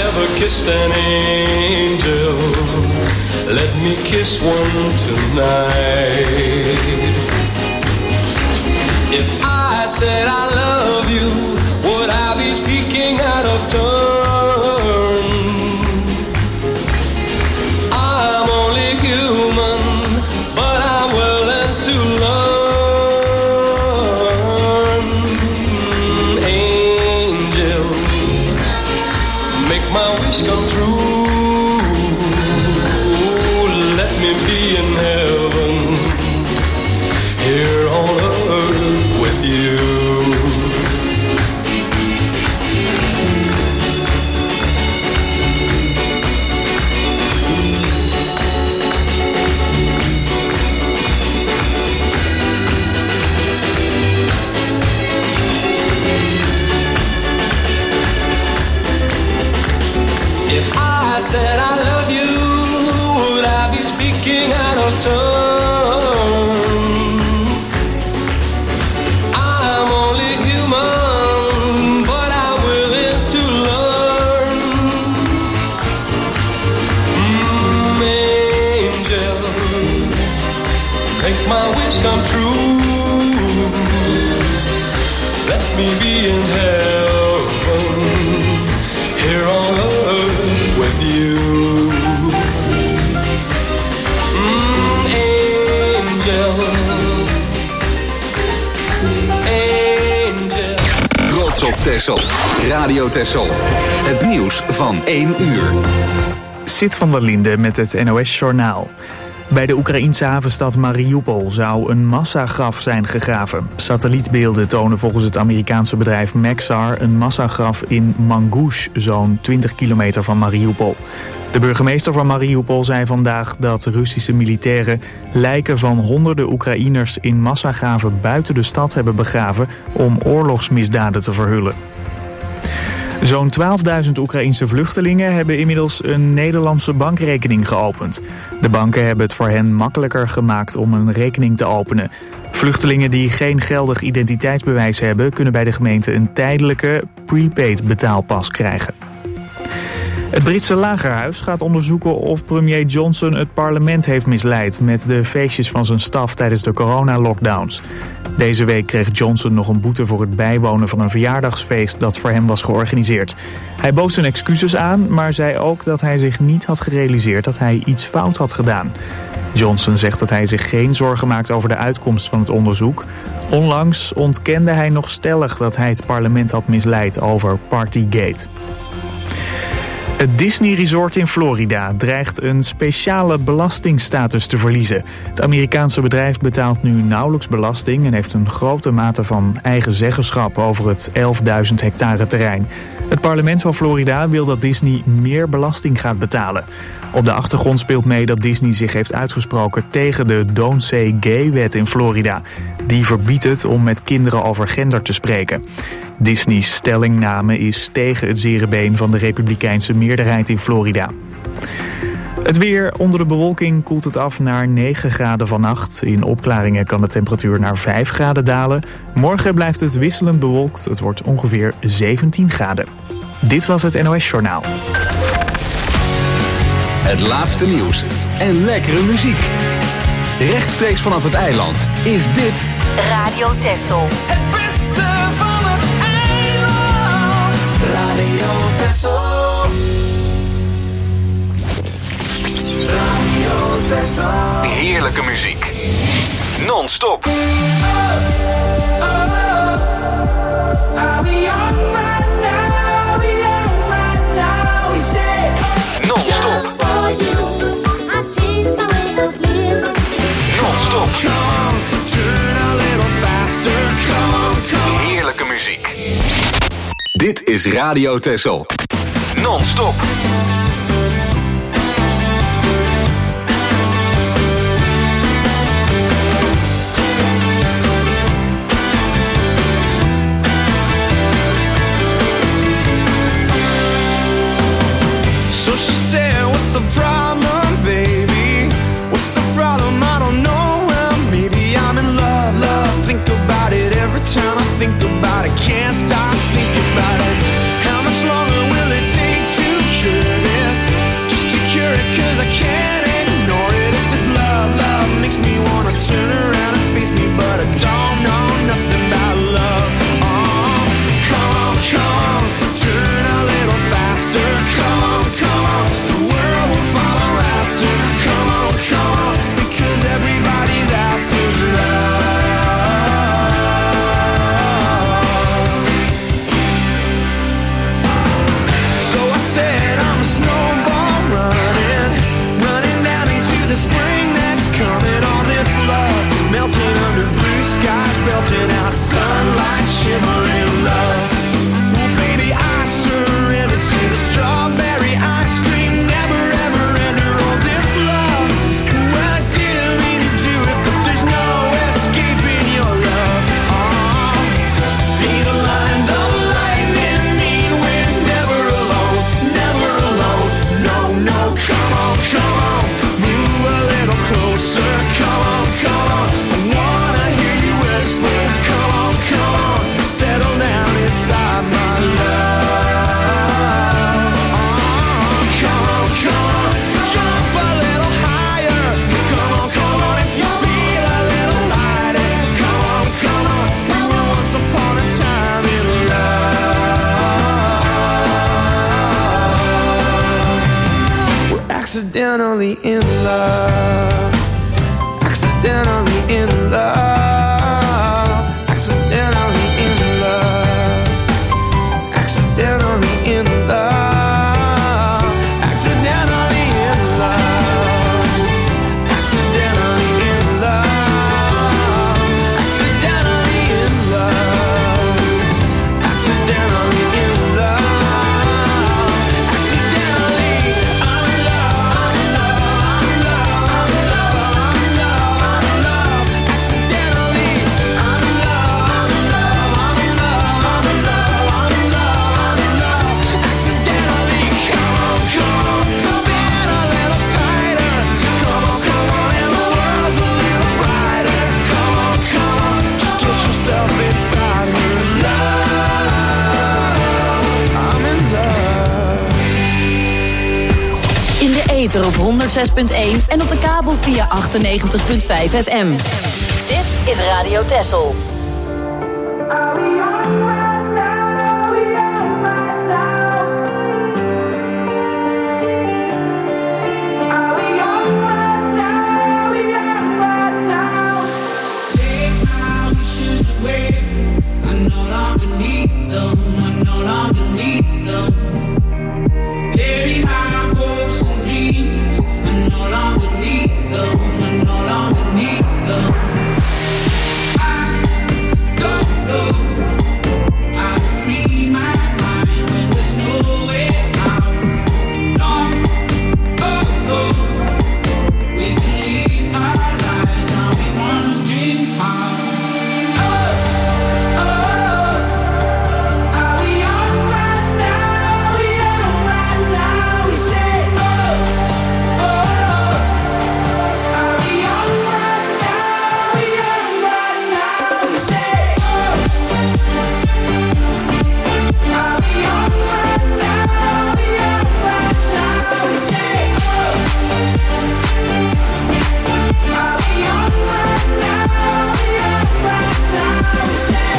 never kissed an angel. Let me kiss one tonight. If I said I love you, would I be speaking out of turn? I'm only human, but I'm willing to learn. Angel, make my wish come true. Let me be in heaven, here on earth with you. If I said I love you, would I be speaking out of turn? I'm only human, but I'm willing to learn. Angel, make my wish come true. Let me be in heaven, here on earth with you. Angel, angel. Trots op Texel. Radio Texel. Het nieuws van 1 uur. Sid van der Linde met het NOS-journaal. Bij de Oekraïense havenstad Mariupol zou een massagraf zijn gegraven. Satellietbeelden tonen volgens het Amerikaanse bedrijf Maxar een massagraf in Mangush, zo'n 20 kilometer van Mariupol. De burgemeester van Mariupol zei vandaag dat Russische militairen lijken van honderden Oekraïners in massagraven buiten de stad hebben begraven om oorlogsmisdaden te verhullen. Zo'n 12.000 Oekraïense vluchtelingen hebben inmiddels een Nederlandse bankrekening geopend. De banken hebben het voor hen makkelijker gemaakt om een rekening te openen. Vluchtelingen die geen geldig identiteitsbewijs hebben, kunnen bij de gemeente een tijdelijke prepaid betaalpas krijgen. Het Britse lagerhuis gaat onderzoeken of premier Johnson het parlement heeft misleid met de feestjes van zijn staf tijdens de coronalockdowns. Deze week kreeg Johnson nog een boete voor het bijwonen van een verjaardagsfeest dat voor hem was georganiseerd. Hij bood zijn excuses aan, maar zei ook dat hij zich niet had gerealiseerd dat hij iets fout had gedaan. Johnson zegt dat hij zich geen zorgen maakt over de uitkomst van het onderzoek. Onlangs ontkende hij nog stellig dat hij het parlement had misleid over Partygate. Het Disney Resort in Florida dreigt een speciale belastingstatus te verliezen. Het Amerikaanse bedrijf betaalt nu nauwelijks belasting en heeft een grote mate van eigen zeggenschap over het 11.000 hectare terrein. Het parlement van Florida wil dat Disney meer belasting gaat betalen. Op de achtergrond speelt mee dat Disney zich heeft uitgesproken tegen de Don't Say Gay-wet in Florida. Die verbiedt het om met kinderen over gender te spreken. Disney's stellingname is tegen het zere been van de republikeinse meerderheid in Florida. Het weer. Onder de bewolking koelt het af naar 9 graden vannacht. In opklaringen kan de temperatuur naar 5 graden dalen. Morgen blijft het wisselend bewolkt. Het wordt ongeveer 17 graden. Dit was het NOS Journaal. Het laatste nieuws en lekkere muziek. Rechtstreeks vanaf het eiland is dit Radio Texel. Het beste van het eiland. Radio Texel. Radio Texel. heerlijke muziek. Non-stop. Non-stop. Non-stop. Heerlijke muziek. Dit is Radio Texel. Non-stop. So she said, what's the problem, baby? What's the problem? I don't know. Well, maybe I'm in love. Love, think about it every time I think about it. Can't stop thinking about it. How much longer will it take to accidentally in love, accidentally in love, accidentally in love, accidentally in love, accidentally in love, accidentally in love, accidentally in love, accidentally in love, accidentally I'm in love, I'm in love, I'm in love, I'm in love, I'm in love, accidentally I'm in love, I'm in love, I'm in love, I'm in love, I'm in love, I'm in love, accidentally. Come on, spin a little tighter. Come on, and the world's a little brighter. Come on, just get yourself inside her love. I'm in love. In de ether op 106.1 en op de kabel via 98.5 FM. Dit is Radio Texel. Take my wishes away. I no longer need them. I no longer need them. Bury my hopes and dreams. I no longer need them. I no longer need them. I don't know how to free my mind when there's no way out. Long ago, we can leave our lives. Now we wondering how. Are we young right now? We young right now. We say, are we young right now? We young right now. We say, are we young right now? We young right now. We say, are we young right now? We young right now. We say.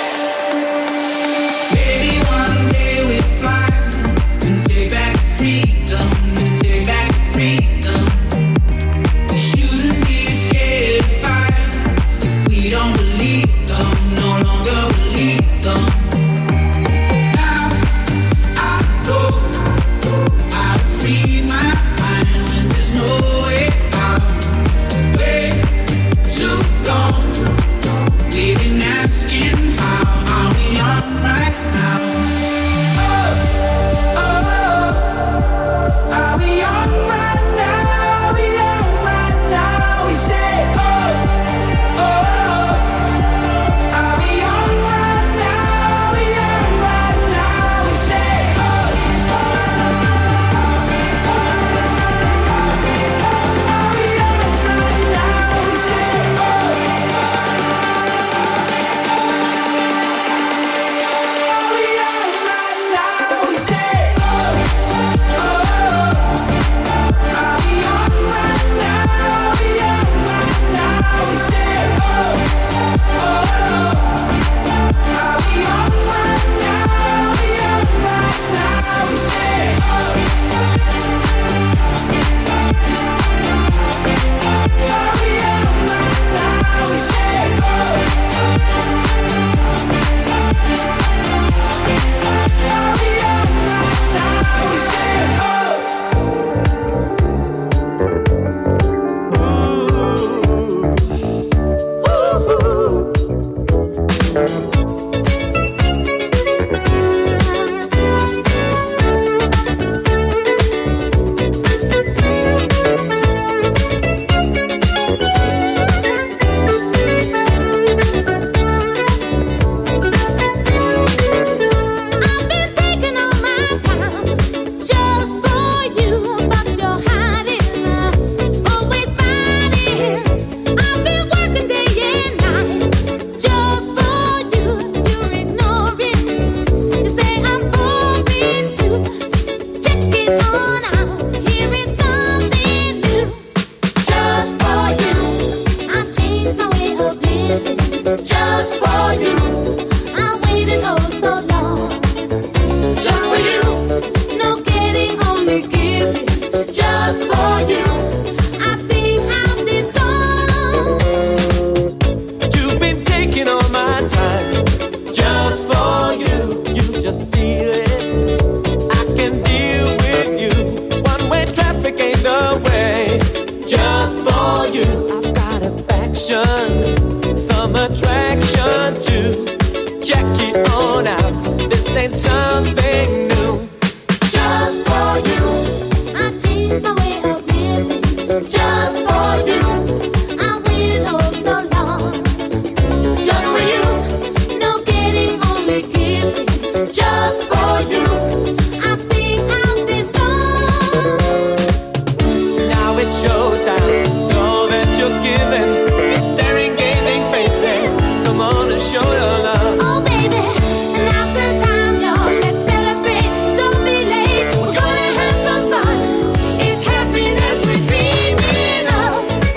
Maybe one day we'll fly and take back freedom, and take back freedom. We shouldn't be scared to fight if we don't believe them, no longer believe them. Now I know how to free my mind when there's no way out. Way too long. We've been asking how are we young right now? Are we young right now? We young right now. We say, are we young right now? We young right now. We say, are we young right now? We say, are we young right now? We say, are we young right now? We young right now. We say, are we young right now? We young right now. We say, are we young right now? We say, just for did something new. Just for you, I changed my way of living. Just for you, I waited oh so long. Just for you, no getting, only giving. Just for you, I sing out this song. Now it's showtime. Know that you're giving. Staring, gazing faces. Come on and show your love. Oh baby, now's the time, y'all. Let's celebrate. Don't be late. We're gonna have some fun. It's happiness we're dreaming of.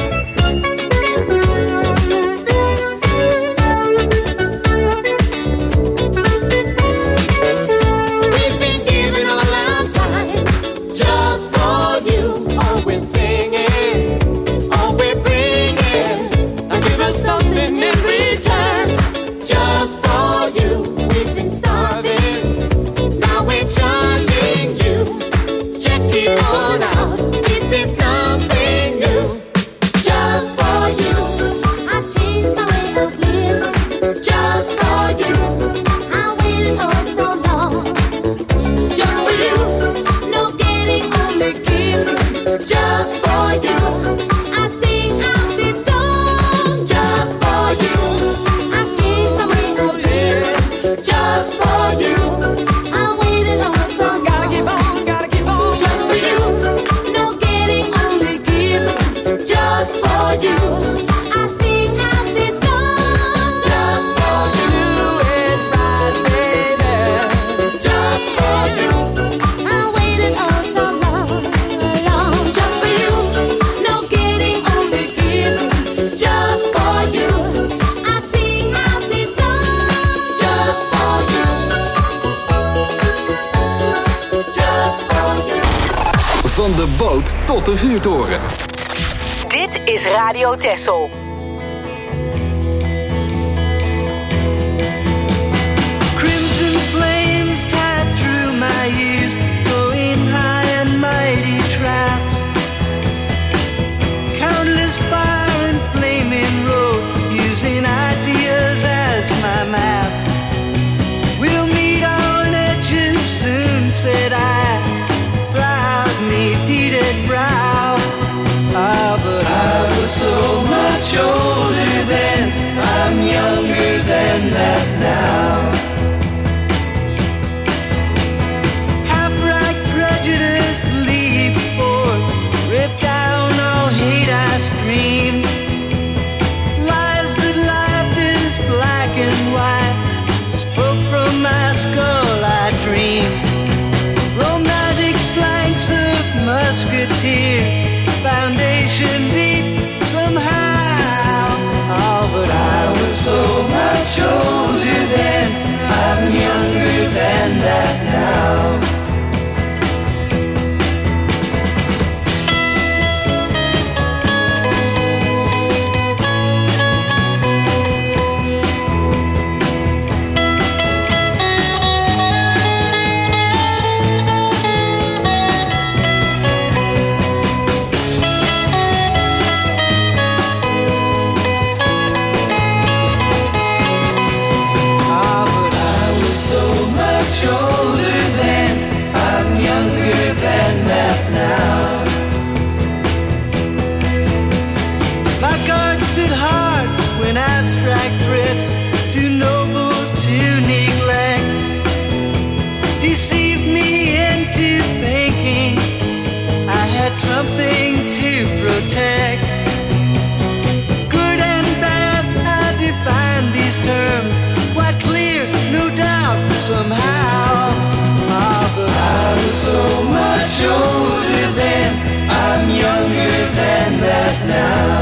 We've been giving all our time just for you. Oh, we're singing. Oh, we're bringing. Now give us something in return. Just for you, we've been starving. Now we're charging you. Check it on out. Is this something new? Just for you, I changed my way of living. Just for you, I waited oh so long. Just for you, no getting, only giving. Just for you, I sing out this song. Just for you, I changed my way of living. Just for you, I waited oh so long. Gotta keep on, gotta keep on. Just for you, no getting, only giving. Just for you, I sing out this song. Just for you, Do it right, baby. just for you, I waited oh so long. Just for you, no getting, only giving. Just for you, I sing out this song. Just for you, just for you. Van de boot tot de vuurtoren. Dit is Radio Texel. Crimson flames tied through my ears, flowing high and mighty traps. Countless fire and flaming road, using ideas as my maps. We'll meet on edges soon, said I, proud 'neath heated brow. Ah, but I was so much older then, I'm younger than that now. Half-right prejudice, leap forth, rip down all hate I scream. Lies that life is black and white, spoke from my skull I dream. Romantic flanks of musketeers, foundation deep somehow. Oh, but I was so much older then, I'm younger than that now. Ah, but I was so much older then, I'm younger than that now. My guard stood hard when abstract threats, too noble to neglect, deceived me into thinking I had something to protect. Good and bad, I define these terms quite clear, no doubt, somehow. Ah, but I was so much older then, I'm younger than that now.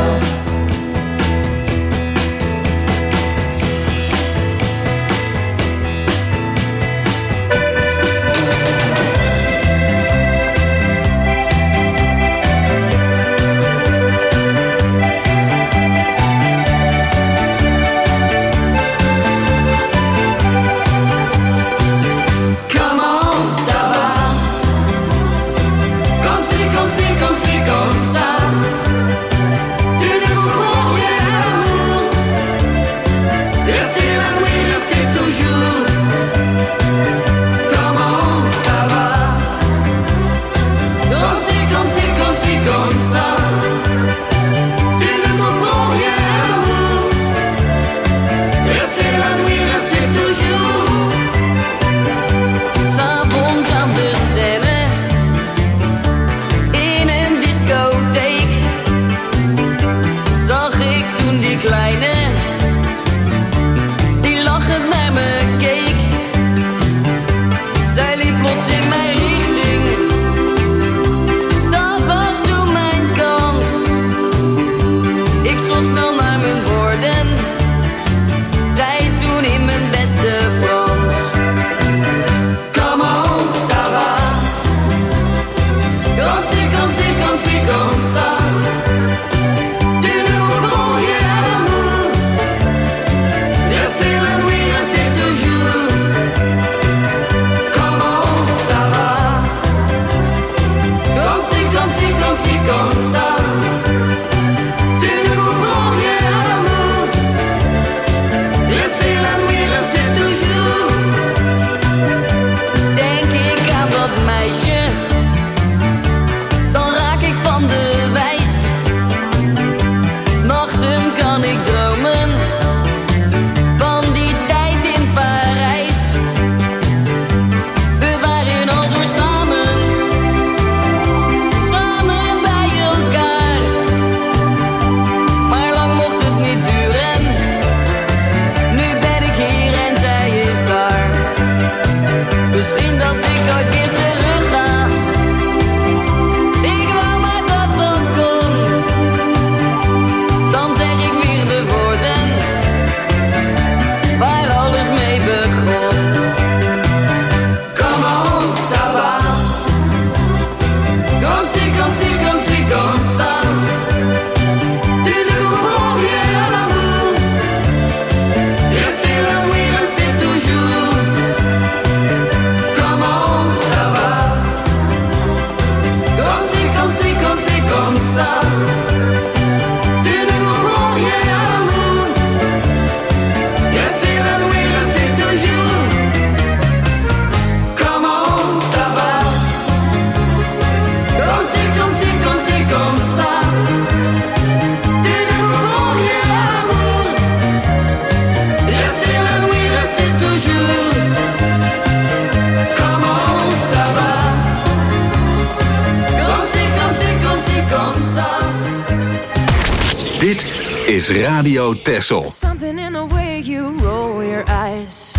is Radio Texel. Something in the way you roll your eyes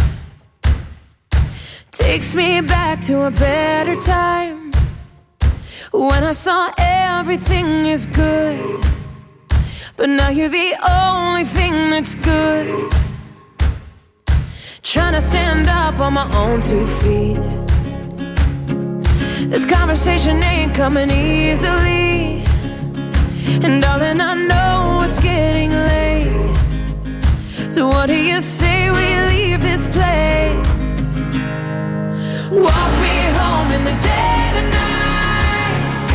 takes me back to a better time, when I saw everything is good, but now you're the only thing that's good. Trying to stand up on my own 2 feet. This conversation ain't coming easily, and darling, I know it's getting late. So what do you say we leave this place? Walk me home in the dead of night.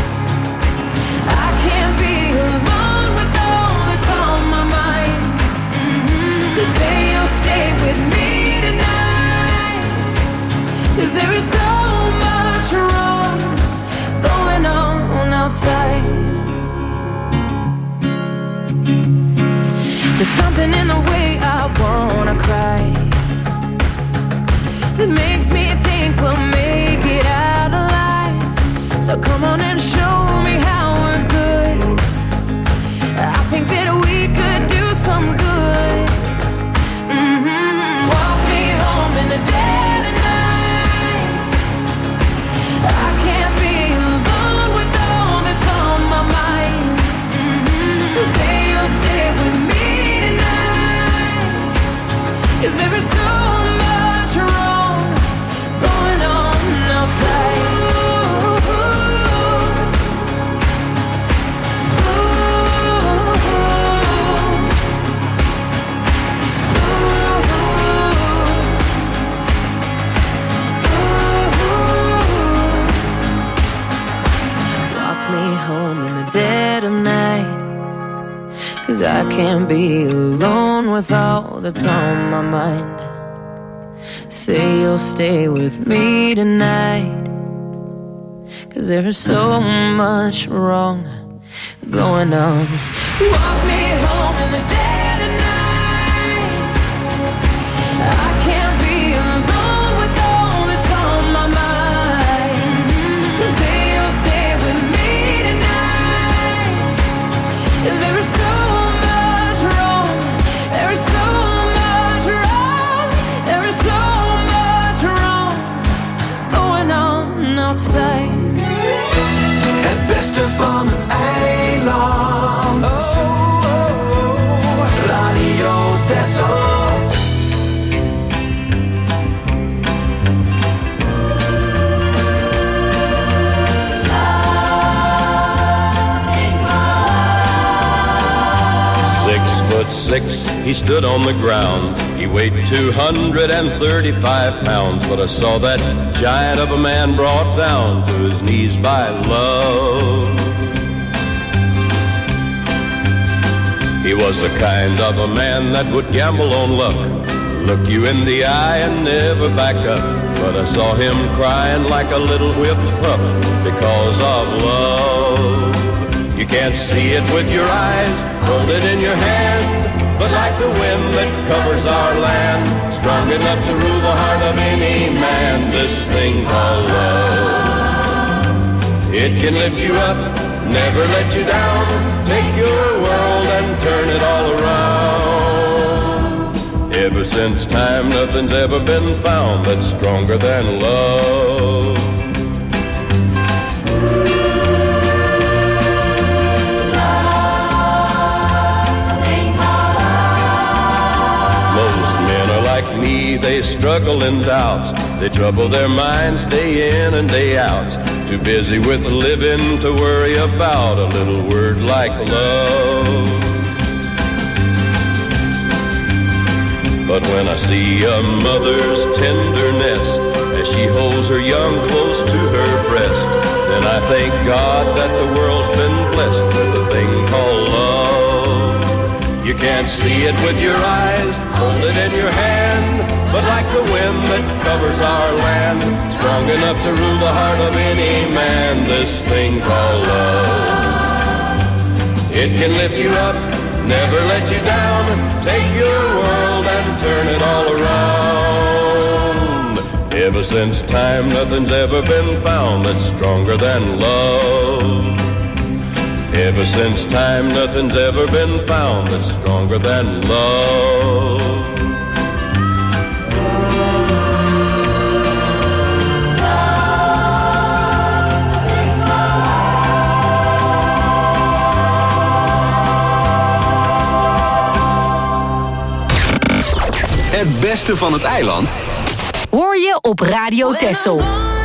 I can't be alone with all that's on my mind. So say you'll stay with me tonight, 'cause there is so much wrong going on outside. There's something in the way I wanna cry that makes me think we'll make it out alive. So come on and show me how we're good. I think that we could do some good. Walk me home in the dead of night. I can't be alone with all that's on my mind. So say you'll stay with me, 'cause there is so much wrong going on outside. Walk me home in the dead of night, 'cause I can't be alone with all that's on my mind. Say you'll stay with me tonight, 'cause there is so much wrong going on. Walk me home in the dead of night. I can't be alone with all that's on my mind. So say you'll stay with me tonight, 'cause there is so much wrong. There is so much wrong. There is so much wrong going on outside. Het beste van het eiland. Radio Texel. He stood on the ground. He weighed 235 pounds, but I saw that giant of a man brought down to his knees by love. He was the kind of a man that would gamble on luck, look you in the eye and never back up. But I saw him crying like a little whipped pup because of love. You can't see it with your eyes, hold it in your hand, but like the wind that covers our land, strong enough to rule the heart of any man, this thing called love. It can lift you up, never let you down, take your world and turn it all around. Ever since time, nothing's ever been found that's stronger than love. Me, they struggle in doubt. They trouble their minds day in and day out. Too busy with living to worry about a little word like love. But when I see a mother's tenderness as she holds her young close to her breast, then I thank God that the world's been blessed with a thing called love. You can't see it with your eyes, hold it in your hand, but like the wind that covers our land, strong enough to rule the heart of any man, this thing called love. It can lift you up, never let you down, take your world and turn it all around. Ever since time, nothing's ever been found that's stronger than love. Ever since time, nothing's ever been found that's stronger than love. Het beste van het eiland Hoor je op Radio Texel.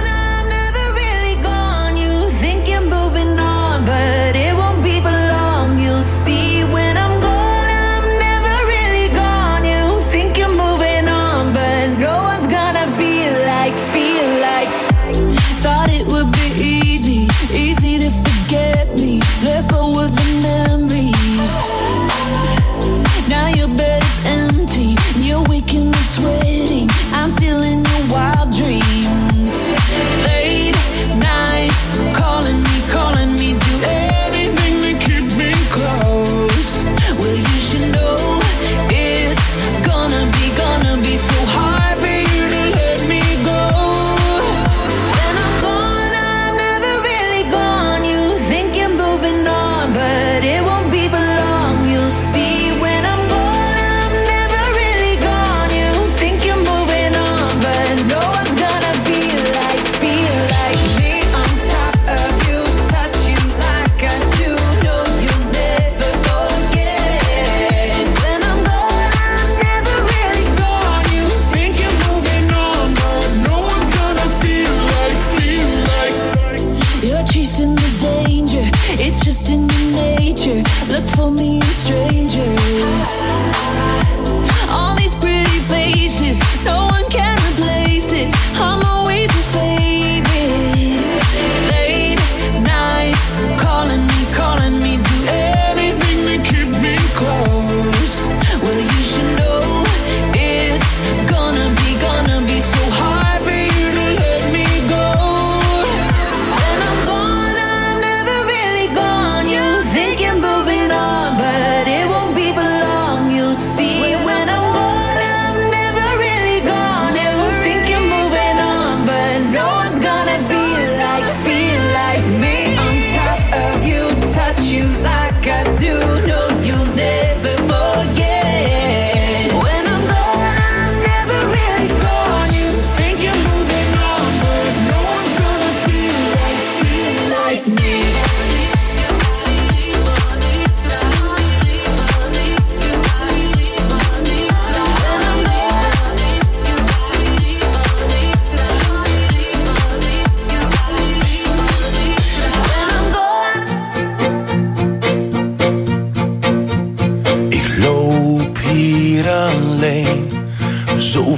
Zo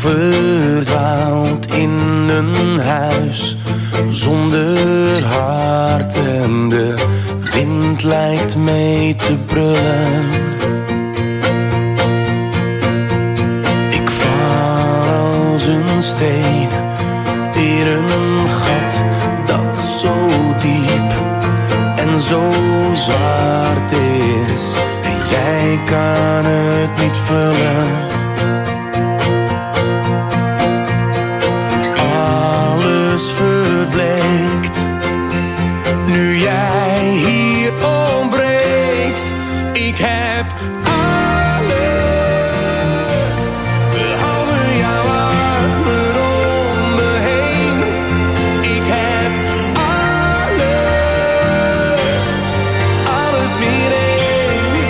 verdwaald in een huis zonder hart en de wind lijkt mee te brullen. Ik val als een steen in een gat dat zo diep en zo zwart is en jij kan het niet vullen. Verbleekt, nu jij hier ontbreekt. Ik heb alles, behalve jouw armen om me heen. Ik heb alles meer één.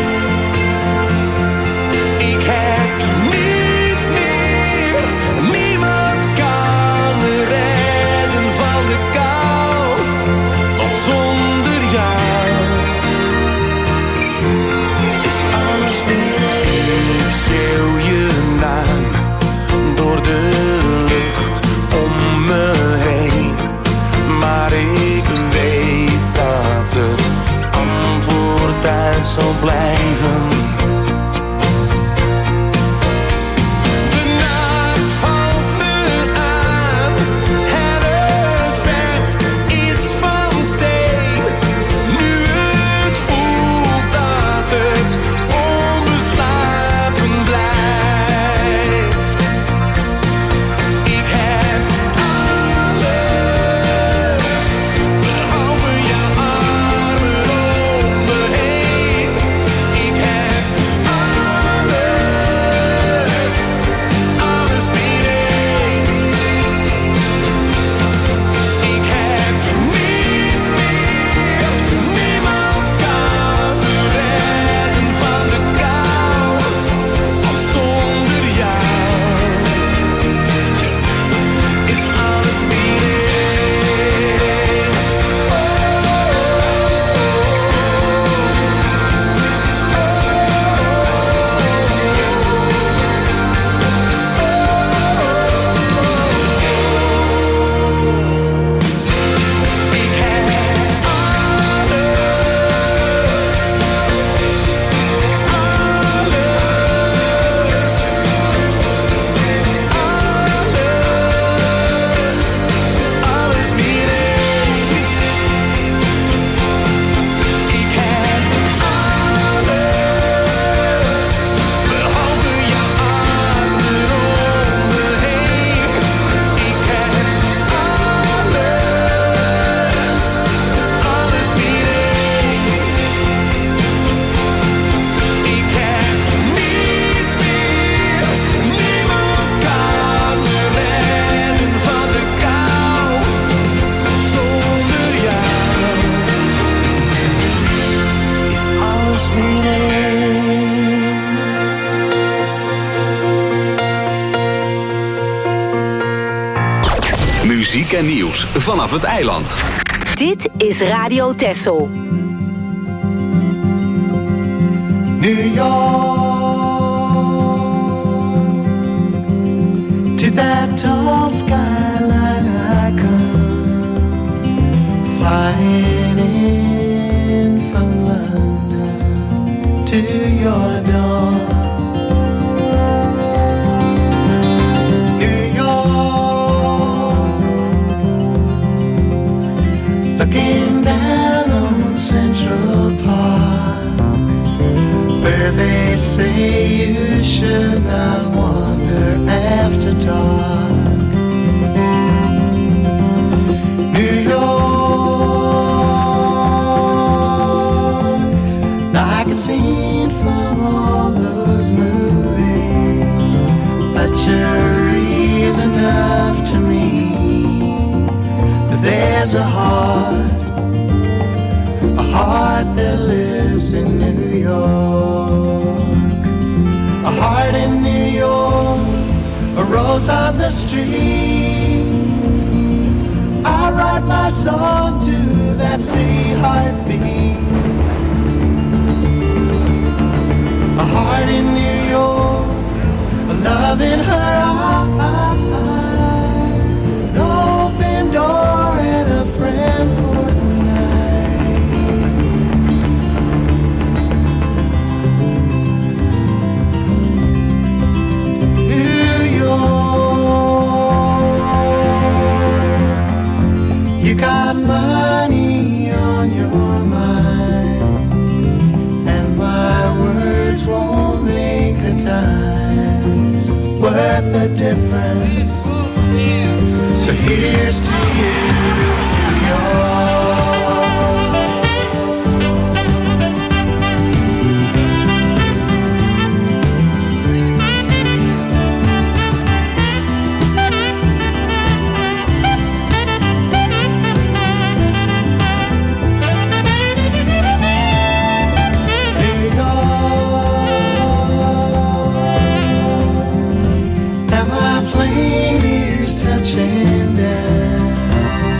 Ik heb niets meer, niemand kan me redden van de kou, want zonder jou muziek en nieuws vanaf het eiland. Dit is Radio Texel. New York, to that tall skyline I come, flying in from London to your door. New York, looking down on Central Park, where they say you should not wander after dark. New York, like a scene from all those movies, but you're real enough to me. But there's a heart that lives in New York. A heart in New York, a rose on the street. I write my song to that city heartbeat. A heart in New York, a love in her eye, an open door and a friend for the you got money on your mind, and my words won't make a dime. It's worth the difference. So here's to you, New York. Touching down,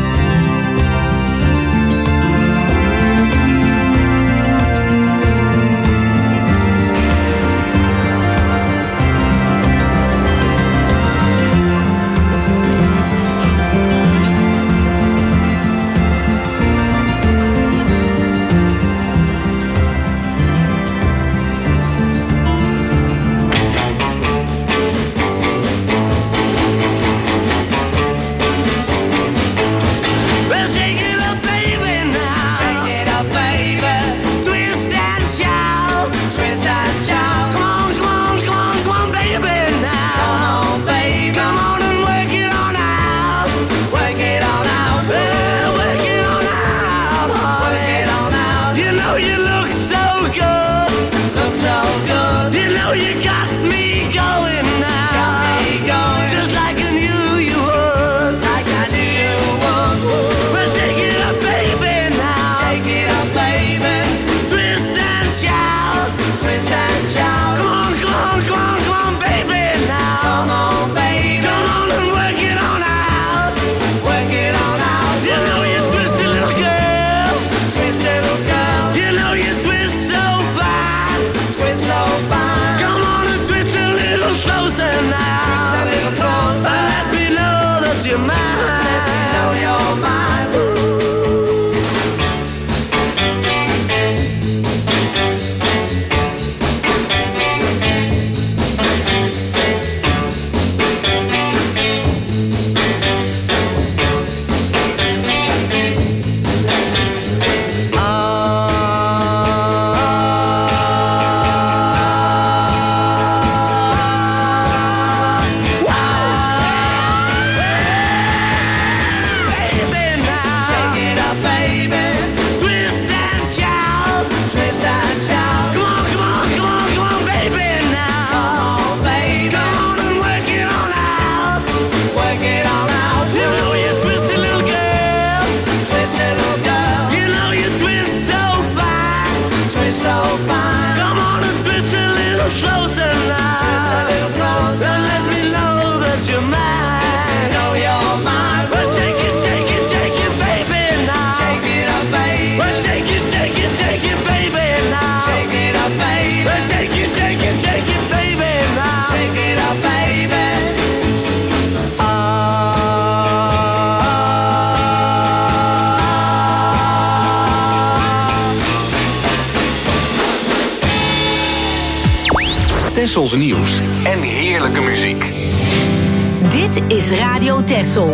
Tessels nieuws en heerlijke muziek. Dit is Radio Tessel.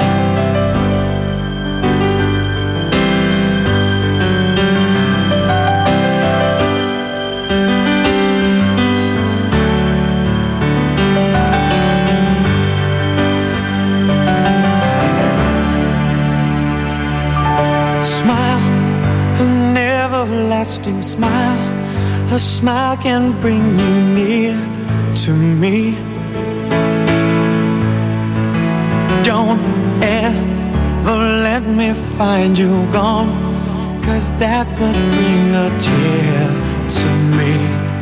Everlasting smile, a smile can bring you near to me. Don't ever let me find you gone, 'cause that would bring a tear to me.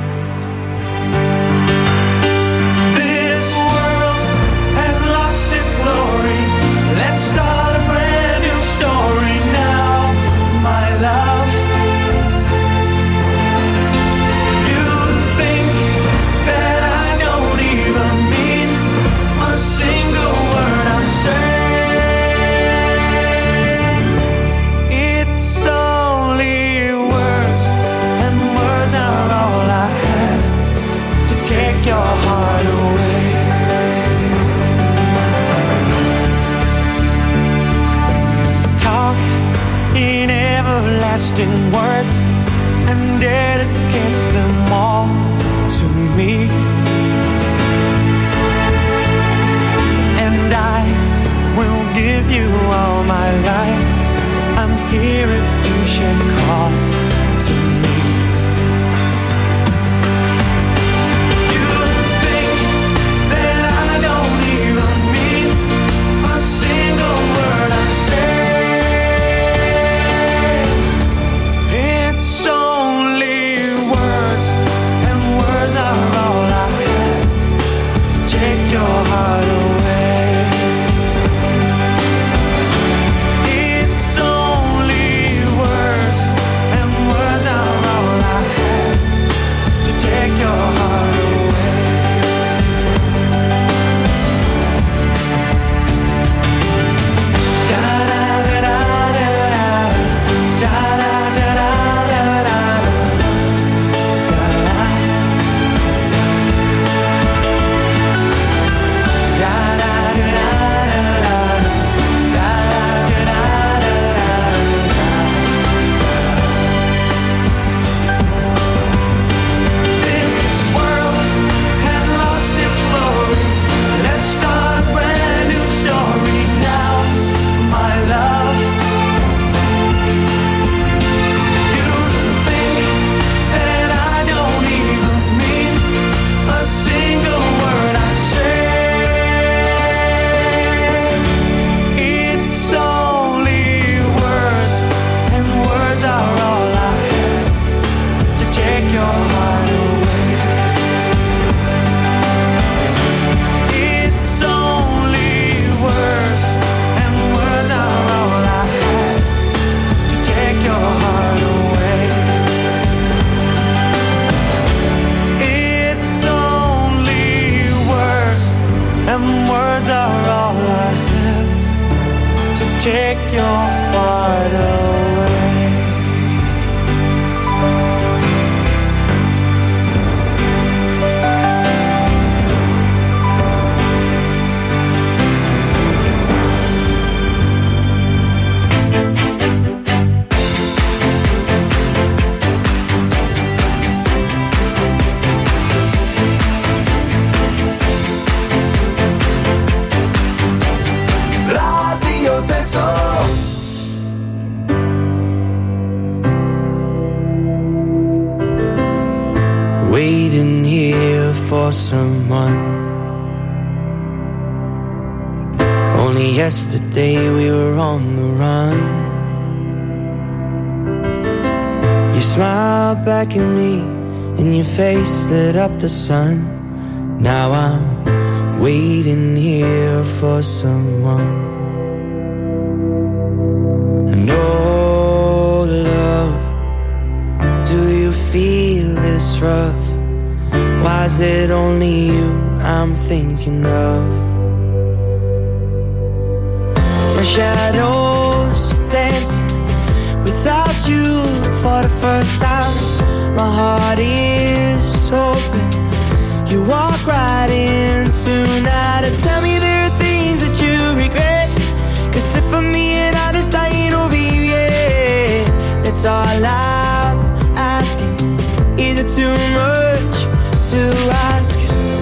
This world has lost its glory. Let's start a brand new story now, my love. Lasting words and dedicate them all to me. And I will give you all my life. I'm here if you should call to me. You think that I don't even mean a single word I say. Your heart away. It's only words, and words are all I have to take your heart away. Da da da da da da da da da da. Take your heart away. Waiting here for someone. Only yesterday we were on the run. You smiled back at me and your face lit up the sun. Now I'm waiting here for someone. And oh love, do you feel this rough? Why is it only you I'm thinking of? My shadows dancing without you for the first time. My heart is open much to ask?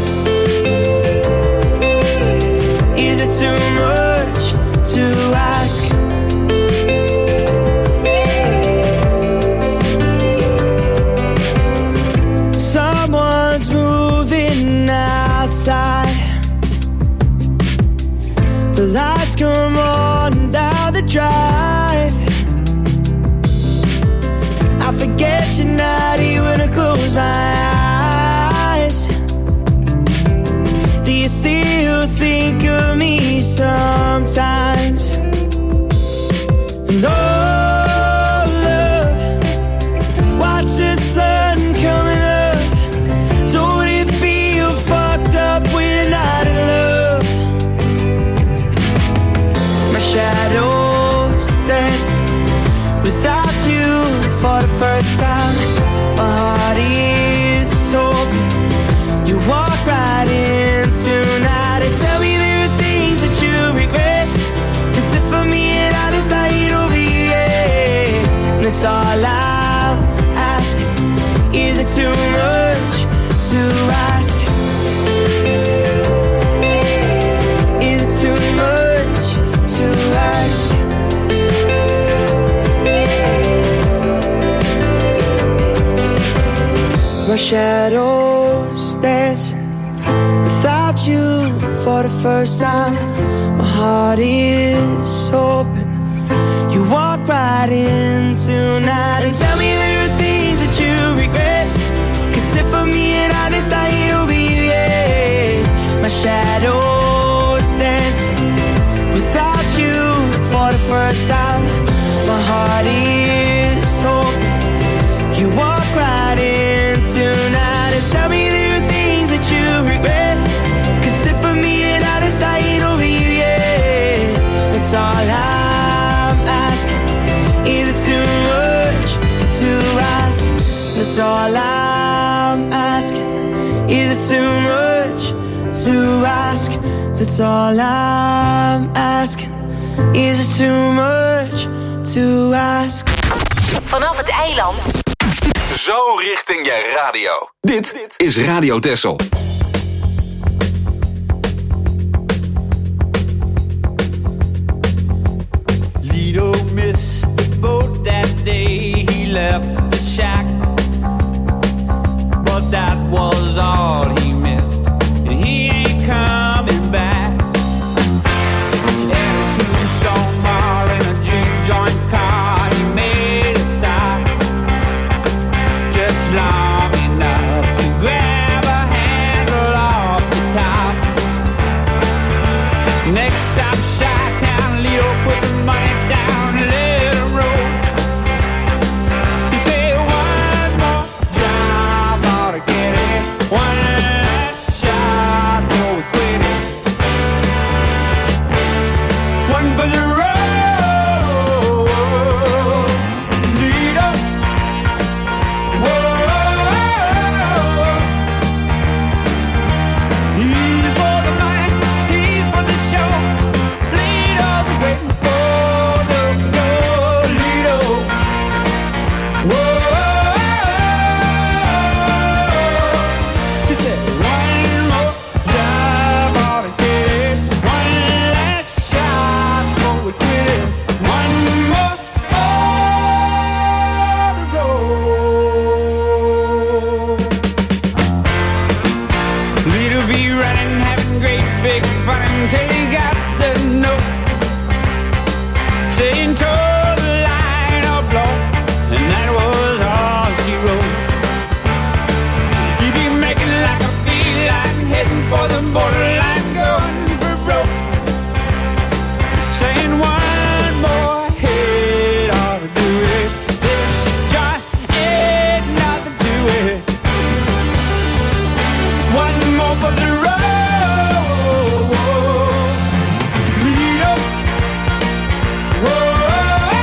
Is it too much to ask? Someone's moving outside. The lights come on down the drive. I forget you're not here when I close my eyes. Do you still think of me sometimes? And oh, love, watch the sun coming up. Don't it feel fucked up when you're not in love? My shadows dance without you for the first time. My heart is open. You walk right in tonight and tell me there are things that you regret. 'Cause if for me and I just died over you, yeah. That's all I'll ask. Is it too much to ask? Is it too much to ask? My shadows dancing without you for the first time. My heart is open. You walk right in tonight and tell me there are things that you regret. 'Cause if for me and I just died over you, yeah. My shadows dancing without you for the first time. My heart is open. You walk right in tonight and tell me there are things that you regret. 'Cause if for me and I just died over you, yeah. That's all I'm asking. Is it too much to ask? That's all I'm asking. Is it too much to ask? That's all I'm asking. Is it too much to ask? Vanaf het eiland. Zo richting je radio. Dit is Radio Texel. Lido missed the boat that day. He left the shack, but that was all he missed. He ain't coming back. At a Tombstone bar in a juke joint car, he made a stop, just long enough to grab a handle off the top. Next stop, Chi-Town. Lido put the money down and let it roll. He said, one more time, ought to get it. One last shot, no we quit it. One for the road, Lido. Whoa, he's for the money, he's for the show. Lido, the waiting for the Lido. Whoa, he said, one more time, ought to get it. One last shot before we quit it. One more on the road. Lido be running, having great big fun until he got the note saying toe the line or blow, and that was all she wrote. He'd be making like a feline, heading for the borderline, going for broke, saying one more hit ought to do it. This joint ain't nothing to it. One more for the road. Lido. Whoa.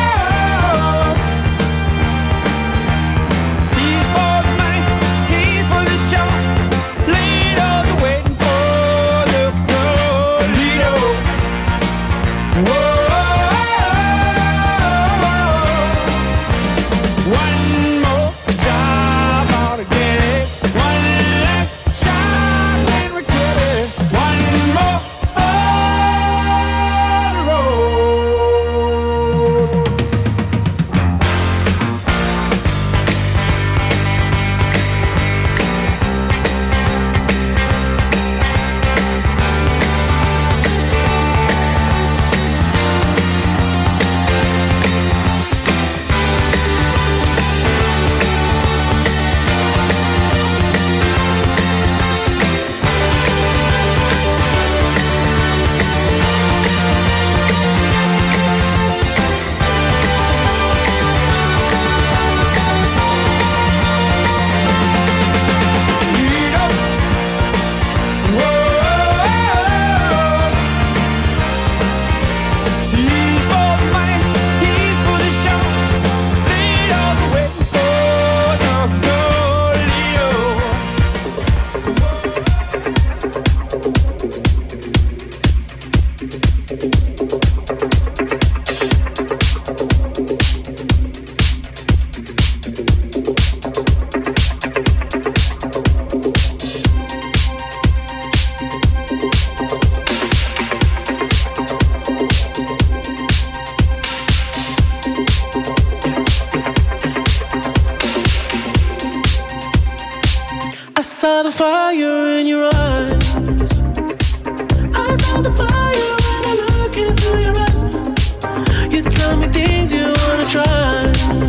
saw the fire in your eyes. I saw the fire when I look into your eyes. You tell me things you wanna try.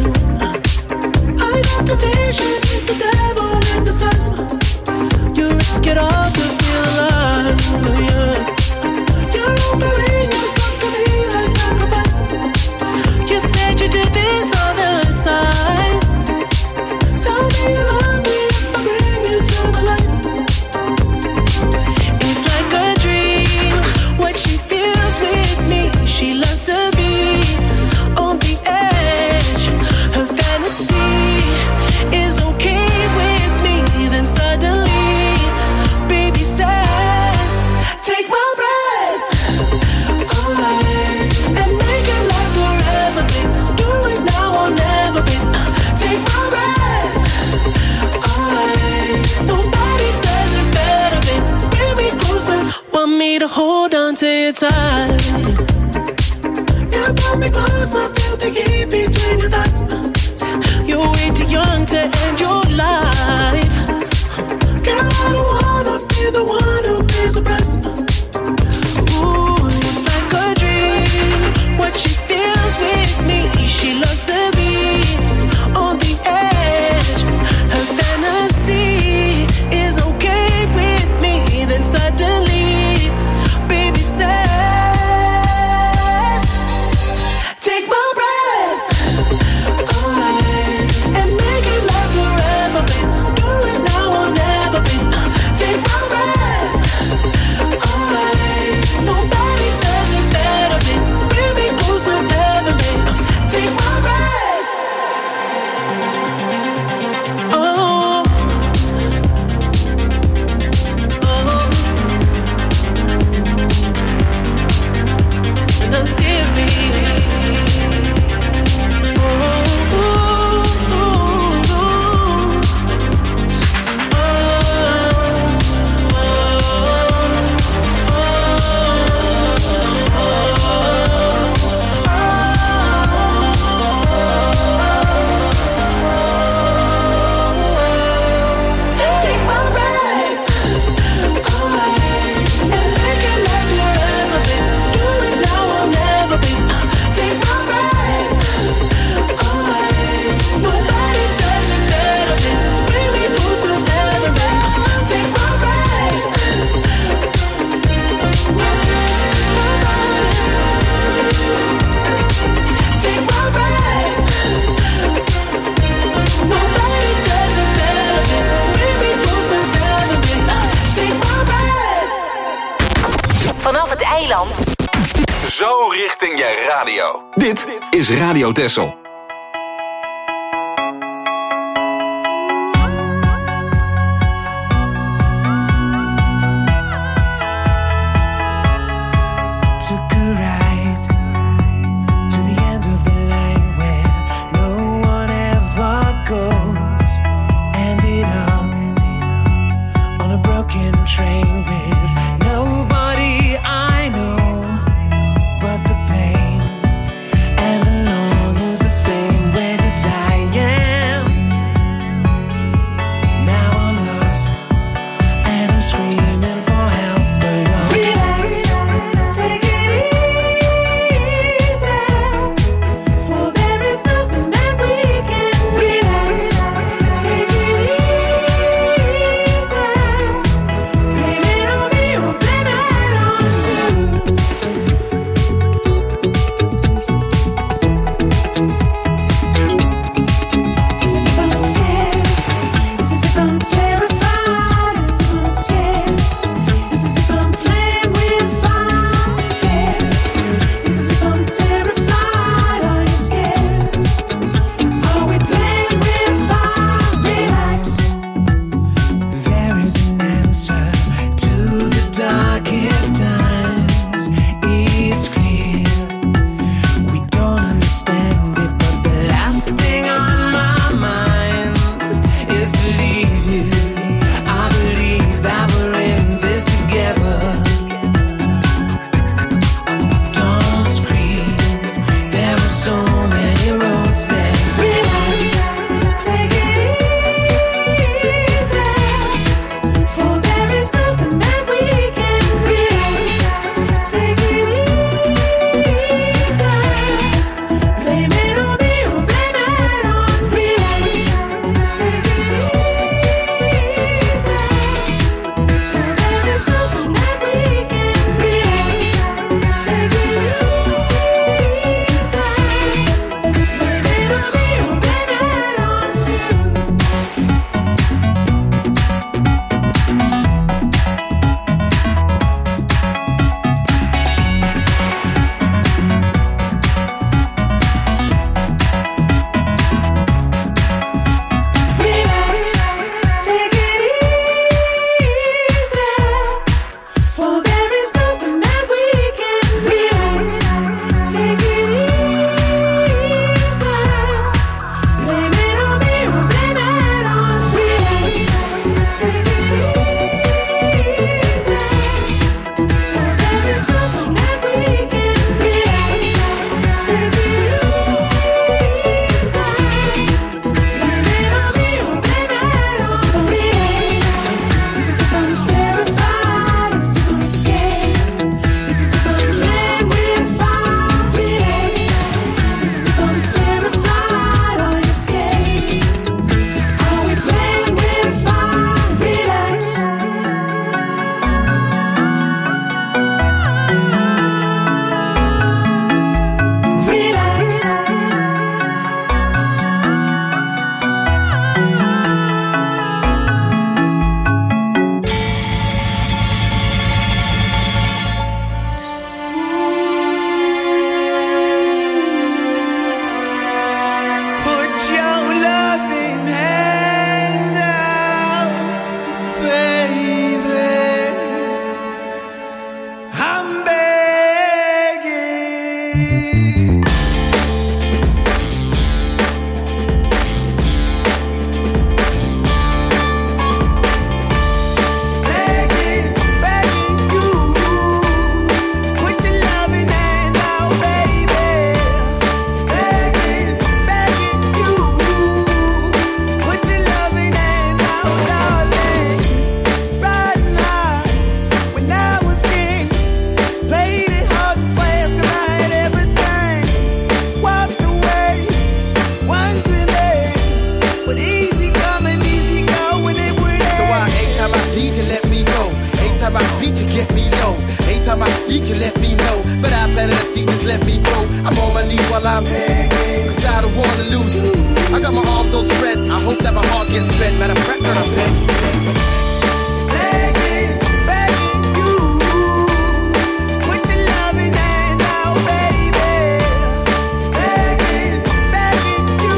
I know temptation is the devil in disguise. You risk it all to feel alive, yeah. You're offering yourself to me like sacrifice. You said you do this all the time. Tell me you love me if I bring you to the light. It's like a dream, what she feels with me. She loves to be on the edge. Her fantasy is okay with me. Then suddenly, baby says, take my breath away and make it last forever, babe. Do it now or never, babe. Take my breath away. Nobody does it better, babe. Bring me closer, want me to hold on to you tight. You brought me closer, feel the heat between your thighs. You're way too young to end your life. Girl, I don't wanna be the one who pays the price. Ooh, it's like a dream, what she feels with me. She loves to be on the edge. Her fantasy is okay with me. Then suddenly, baby says, take my breath away and make it last forever, babe. Do it now or never, babe. Take my breath away. Nobody does it better, babe. Bring me closer, ever, babe. Take my breath. Oh, and I'm serious. Take my breath away and make it last forever, babe. Do it now or never, babe. Take my breath away. Nobody does it better, babe. Bring me closer, ever, babe. Take my breath. Take my breath. Nobody does it better, babe. Bring me closer, ever, babe. Take my breath. Vanaf het eiland. Zo richting je radio. Dit is Radio Texel. Took a ride to the end of the line where no one ever goes. Ended up on a broken train with nobody I know, but the pain and the longing's the Put your loving hand out, baby. I'm begging. Begging, begging you. Put your loving hand out, baby. Begging, begging you. Put your loving hand out, darling. Right now, when I was king, played it hard and fast 'cause I had everything. Walked away, wondering, but easy coming, easy going, it would end. So every time I need you, let me go. Every time I feed you, get me low. Every time I seek you, let me know. But I planted a seed, just let me grow. I'm on my knees while I'm begging, 'cause I don't wanna lose you. I got my arms all spread. I hope that my heart gets fed. Matter of fact, girl, I'm begging. Begging, begging you. Put your loving hand out, baby. Begging, begging you.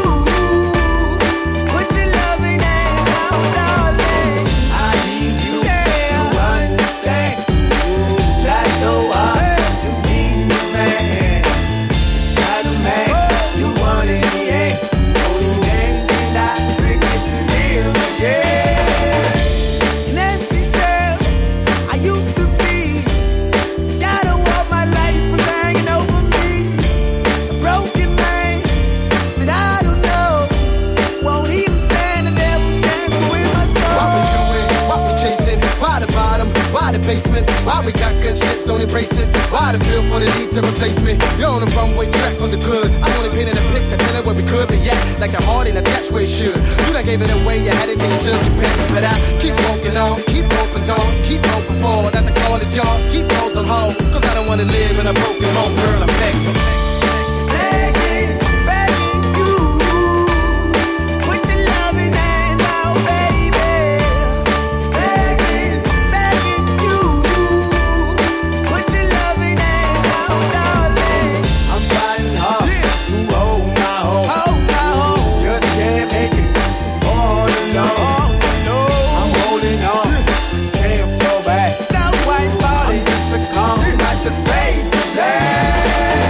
Put your loving hand out, darling. I need you to understand. Try so hard to be the man. Not a man you want in the end. Only then can I begin to live again. An empty shell I used to be. The shadow of my life was hanging over me. A broken man that I don't know won't even stand the devil's chance to win my soul. Why we doing? Why we chasing? Why the bottom? Why the basement? Why we got good shit, don't embrace it? Why the feel for the need to replace me? You're on the runway track from the good. I'm only painting a picture, telling where we could be at. Like a heart in a dash where it should. You done gave it away, you had it till you took your pick. But I keep walking on, keep open doors, keep open for that the call is yours. Keep those on hold, 'cause I don't wanna live in a broken home, girl, I'm begging. Begging, begging you. Put your loving hand out, baby. Begging, begging you. Put your loving hand out, darling. I'm fighting hard to hold my home. Just can't make it on alone. I'm holding on, can't fall back. Now white body, just a calm, got to fade to black.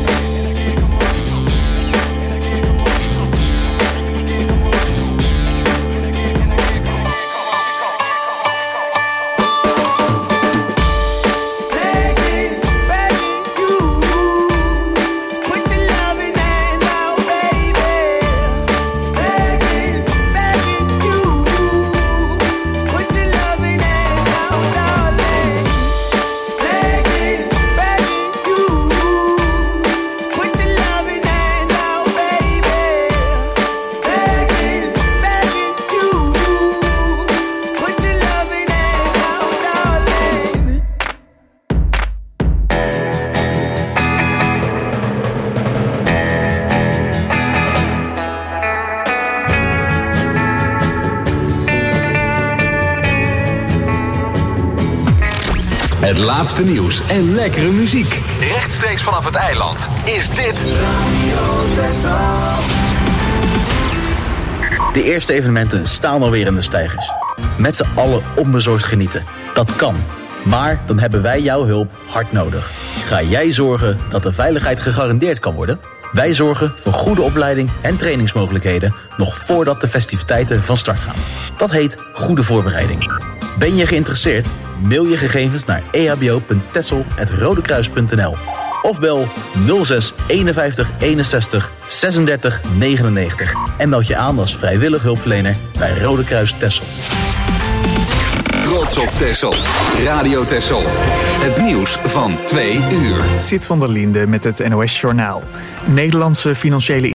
Begging, begging you. Put your loving hand out, baby. Begging, begging you. Put your loving hand out, darling. Begging, begging you. Put your loving hand out, baby. Begging, begging you. Put your loving hand out, darling. Het laatste nieuws en lekkere muziek. Rechtstreeks vanaf het eiland is dit De eerste evenementen staan alweer in de steigers. Met z'n allen onbezorgd genieten. Dat kan. Maar dan hebben wij jouw hulp hard nodig. Ga jij zorgen dat de veiligheid gegarandeerd kan worden? Wij zorgen voor goede opleiding en trainingsmogelijkheden nog voordat de festiviteiten van start gaan. Dat heet goede voorbereiding. Ben je geïnteresseerd? Mail je gegevens naar ehbo.tessel@rodekruis.nl of bel 06 51 61 36 99 en meld je aan als vrijwillig hulpverlener bij Rode Kruis Tessel. Trots op Tessel. Radio Tessel. Het nieuws van 2 uur. Sid van der Linde met het NOS Journaal. Nederlandse financiële